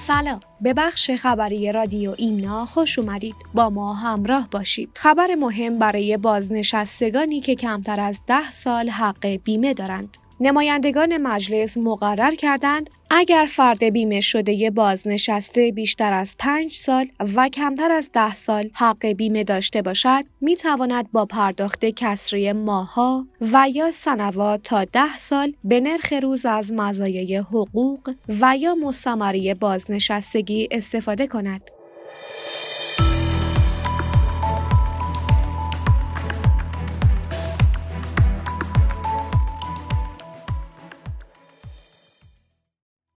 سلام، به بخش خبری رادیو ایمنا خوش اومدید. با ما همراه باشید. خبر مهم برای بازنشستگانی که کمتر از 10 سال حق بیمه دارند. نمایندگان مجلس مقرر کردند اگر فرد بیمه شده بازنشسته بیشتر از 5 سال و کمتر از 10 سال حق بیمه داشته باشد، می تواند با پرداخت کسری ماه‌ها و یا سنوات تا 10 سال به نرخ روز از مزایای حقوق و یا مستمری بازنشستگی استفاده کند.